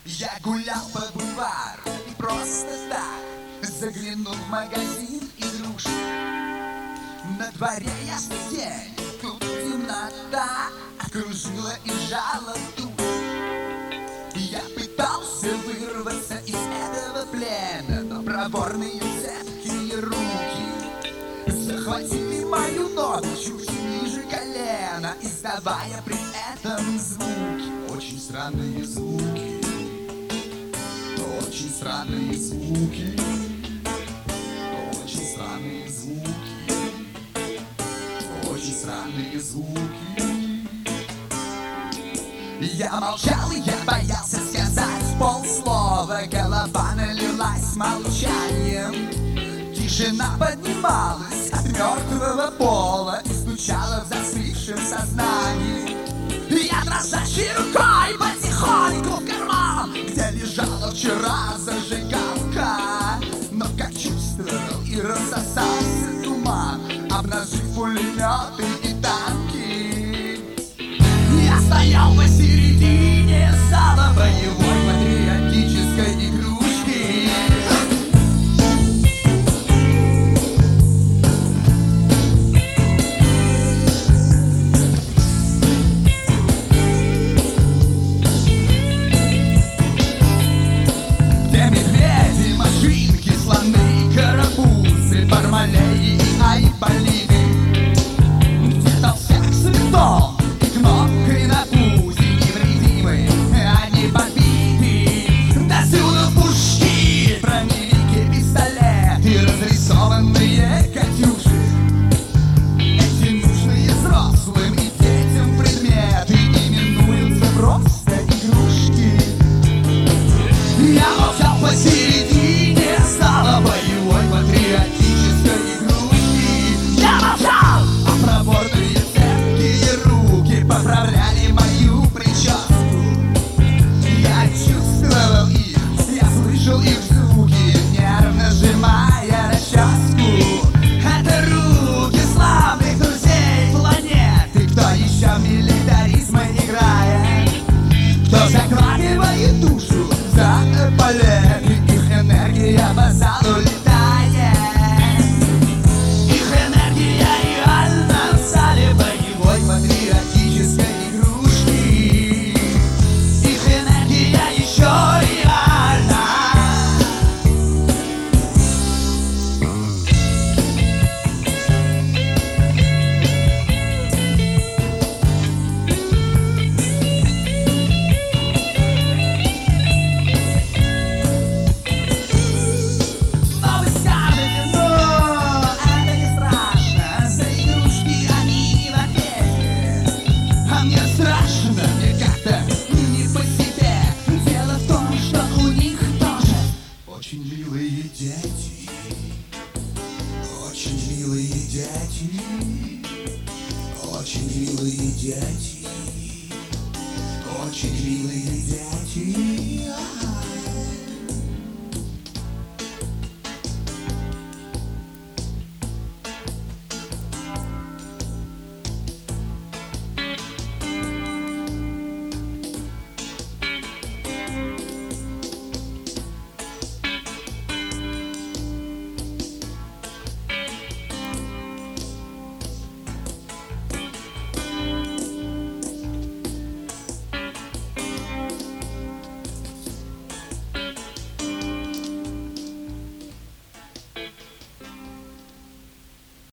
Я гулял по бульвару и просто так заглянул в магазин игрушек. На дворе ясный день, тут темнота окружила и сжала дух. Я пытался вырваться из этого плена, но проворные цепкие руки захватили мою ногу чуть ниже колена, издавая при этом звуки. Очень странные звуки. Очень странные звуки. Очень странные звуки. Очень странные звуки. Я молчал, и я боялся сказать полслова. Голова налилась молчанием. Тишина поднималась от мертвого пола и стучала в застывшем сознании. Я дрожащей рукой потихоньку в карман, где лежала вчера зажигалка, но как чувствовал и рассосался туман, обнажив пулеметы и танки. Я стоял посередине зала боевой патриотической игрушки. Где медведи, машинки, слоны, карапузы, бармалеи и айболиты. Где толстяк с винтом и кнопкой на пузе, невредимы, они побиты. Досюда пушки, броневики, пистолеты, разрисованные катюши. Эти нужные взрослым и детям предметы именуются просто игрушки. Я молчал посередине зала боевой патриотической игрушки. Я молчал, а проворные цепкие руки поправляли мою прическу. Я чувствовал их, я слышал их звуки, нервно сжимая расческу. Это руки славных друзей планеты, кто еще в милитаризм играет, кто закладывает душу за